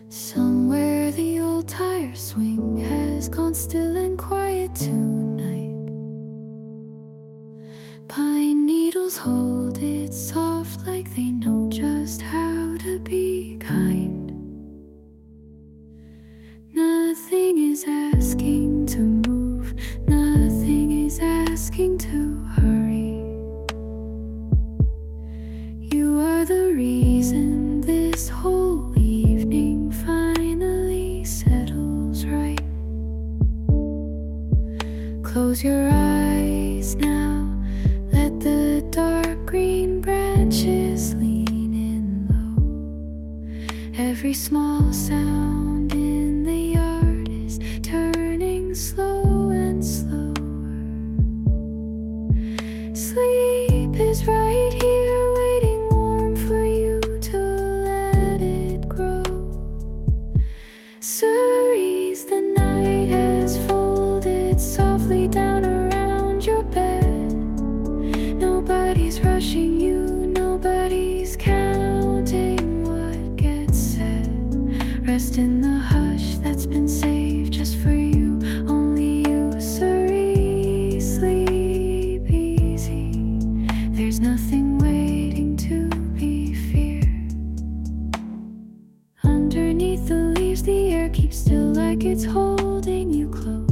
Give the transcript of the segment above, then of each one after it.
Somewhere the old tire swing has gone still and quiet tonight. Pine needles hold it soft like they know just how to be kind. Nothing is asking to move, nothing is asking to hurry. You are the reason this whole evening finally settles right. Close your eyes now, let the dark green branches lean in low. Every small sound in the yard is turning slow and slower. Sleep is right here, waiting warm for you to let it grow. Cerise, the night has folded softly down around your bed. Nobody's rushing you, nobody's counting what gets said. Rest in the hush that's been saved just for you, only you. Cerise, sleep easy. There's nothing waiting to be feared. Underneath the leaves, the air keeps still like it's holding you close.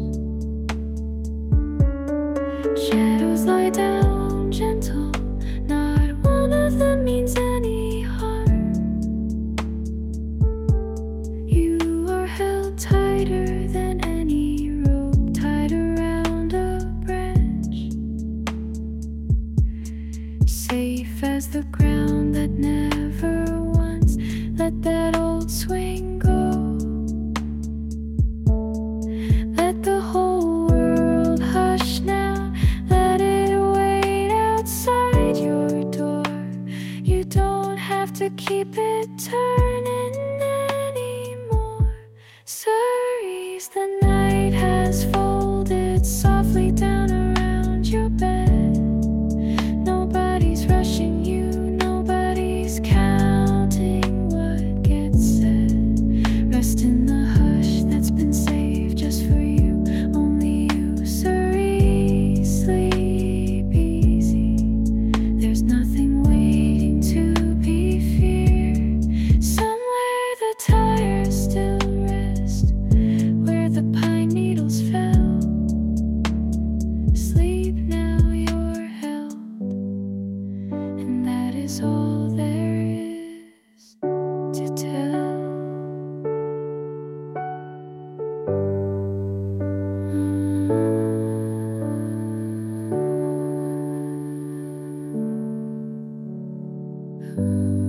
Shadows lie down gentle, not one of them means any harm. You are held tighter than any rope tied around a branch. Safe as the ground that never once let that old swing go. Let the whole world hush now, let it wait outside your door. You don't have to keep it turning anymore. Cerise, the night has folded softly down around your bed. Nobody's rushing you, nobody's counting what gets said. Rest in the hush that's been saved just for you, only you. Cerise, sleep easy. There's nothing waiting to be feared. Somewhere the tires still rest, where the pine needles fell. Sleep now, you're held, and that is all there is to tell. Mm.